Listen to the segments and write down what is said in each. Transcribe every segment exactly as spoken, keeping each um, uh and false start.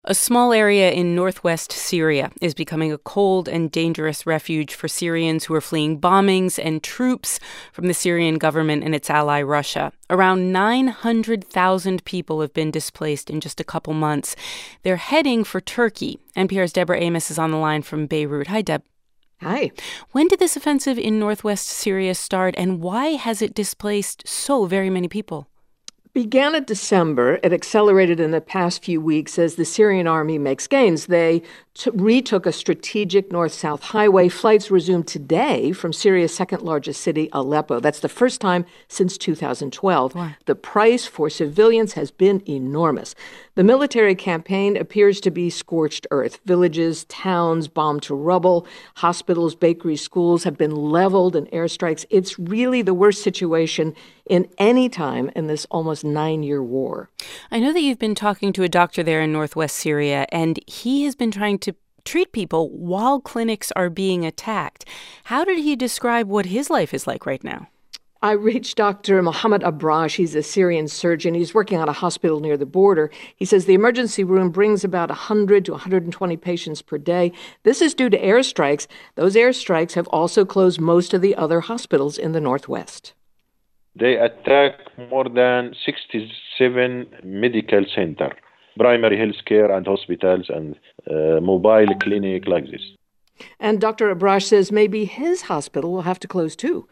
A small area in northwest Syria is becoming a cold and dangerous refuge for Syrians who are fleeing bombings and troops from the Syrian government and its ally Russia. Around nine hundred thousand people have been displaced in just a couple months. They're heading for Turkey. N P R's Deborah Amos is on the line from Beirut. Hi, Deb. Hi. When did this offensive in northwest Syria start, and why has it displaced so very many people? Began in December. It accelerated in the past few weeks as the Syrian army makes gains. They t- retook a strategic north-south highway. Flights resumed today from Syria's second-largest city, Aleppo. That's the first time since two thousand twelve. Wow. The price for civilians has been enormous. The military campaign appears to be scorched earth. Villages, towns bombed to rubble. Hospitals, bakeries, schools have been leveled in airstrikes. It's really the worst situation in any time in this almost nine-year war. I know that you've been talking to a doctor there in northwest Syria, and he has been trying to treat people while clinics are being attacked. How did he describe what his life is like right now? I reached Doctor Mohammed Abrash. He's a Syrian surgeon. He's working at a hospital near the border. He says the emergency room brings about one hundred to one hundred twenty patients per day. This is due to airstrikes. Those airstrikes have also closed most of the other hospitals in the northwest. They attack more than sixty-seven medical centers, primary health care and hospitals and uh, mobile clinic like this. And Doctor Abrash says maybe his hospital will have to close too.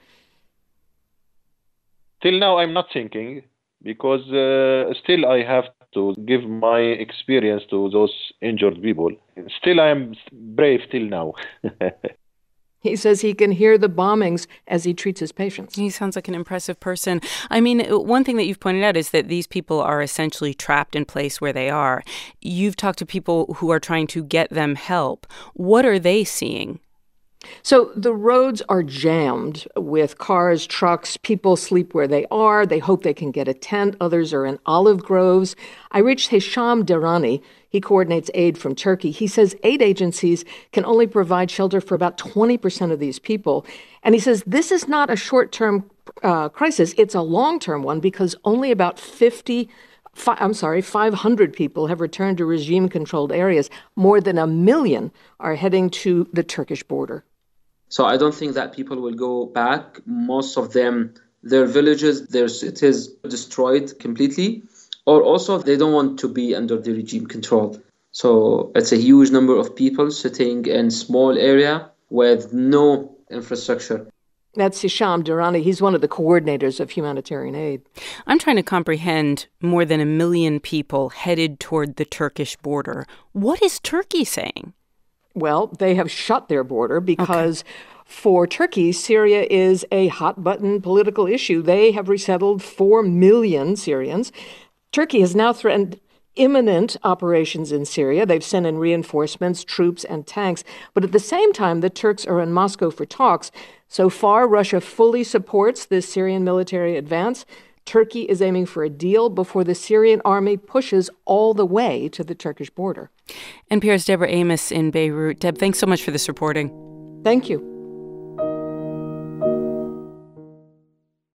Till now, I'm not thinking because uh, still I have to give my experience to those injured people. Still, I am brave till now. He says he can hear the bombings as he treats his patients. He sounds like an impressive person. I mean, one thing that you've pointed out is that these people are essentially trapped in place where they are. You've talked to people who are trying to get them help. What are they seeing? So the roads are jammed with cars, trucks. People sleep where they are. They hope they can get a tent. Others are in olive groves. I reached Hisham Derani. He coordinates aid from Turkey. He says aid agencies can only provide shelter for about twenty percent of these people. And he says this is not a short-term uh, crisis. It's a long-term one because only about fifty I'm sorry, five hundred people have returned to regime-controlled areas. More than a million are heading to the Turkish border. So I don't think that people will go back. Most of them, their villages, their cities destroyed completely, or also they don't want to be under the regime control. So it's a huge number of people sitting in small area with no infrastructure. That's Hisham Derani. He's one of the coordinators of humanitarian aid. I'm trying to comprehend more than a million people headed toward the Turkish border. What is Turkey saying? Well, they have shut their border because okay. for Turkey, Syria is a hot-button political issue. They have resettled four million Syrians. Turkey has now threatened imminent operations in Syria. They've sent in reinforcements, troops, and tanks. But at the same time, the Turks are in Moscow for talks. So far, Russia fully supports this Syrian military advance. Turkey is aiming for a deal before the Syrian army pushes all the way to the Turkish border. N P R's Deborah Amos in Beirut. Deb, thanks so much for this reporting. Thank you.